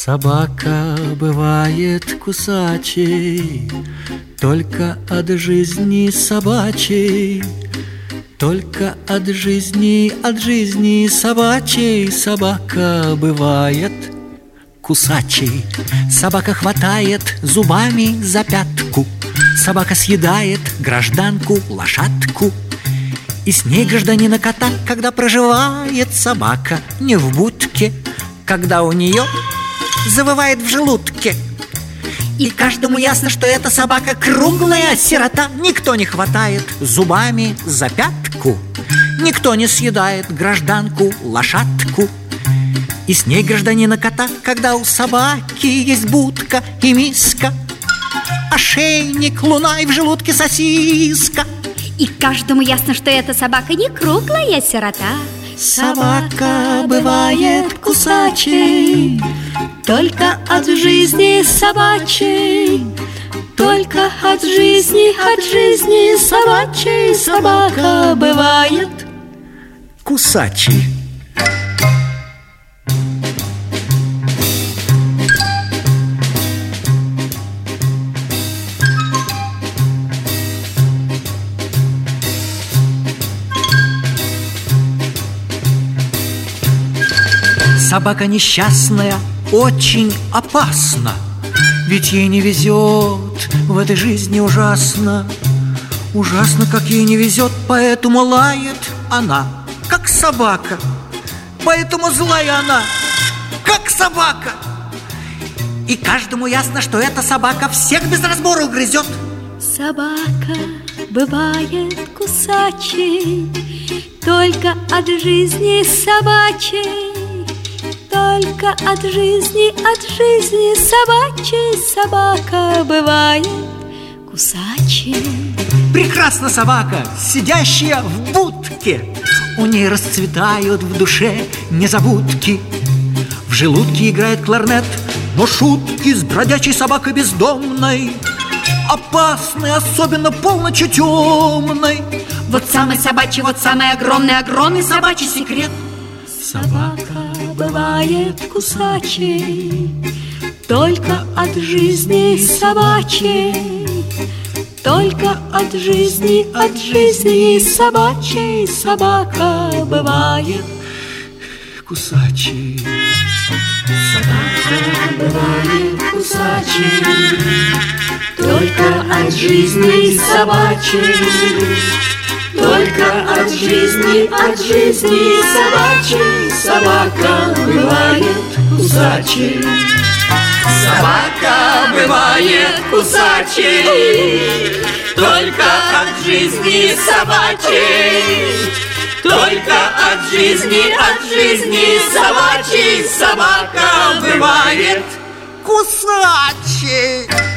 Собака бывает кусачей, только от жизни собачей, только от жизни собачей. Собака бывает кусачей. Собака хватает зубами за пятку, собака съедает гражданку лошадку. И с ней гражданина кота, когда проживает собака не в будке, когда у нее завывает в желудке. И каждому ясно, что эта собака круглая сирота. Никто не хватает зубами за пятку, никто не съедает гражданку лошадку. И с ней гражданина кота, когда у собаки есть будка и миска, ошейник, луна и в желудке сосиска. И каждому ясно, что эта собака не круглая сирота. Собака бывает кусачей, только от жизни собачей, только от жизни собачей. Собака бывает кусачей. Собака несчастная очень опасна, ведь ей не везет в этой жизни ужасно. Ужасно, как ей не везет, поэтому лает она, как собака. Поэтому злая она, как собака. И каждому ясно, что эта собака всех без разбора угрызет. Собака бывает кусачей, только от жизни собачей, только от жизни собачей. Собака бывает кусачей. Прекрасна собака, сидящая в будке, у ней расцветают в душе незабудки. В желудке играет кларнет, но шутки с бродячей собакой бездомной опасны, особенно полночью темной. Вот самый собачий, вот самый огромный собачий секрет. Собака бывает кусачей, только от жизни собачей, только от жизни собачей. Собака бывает кусачей. Собака бывает кусачей, только от жизни собачей, только от жизни собачей. Собака бывает кусачей. Собака бывает кусачей, только от жизни собачей, только от жизни собачей. Собака бывает кусачей.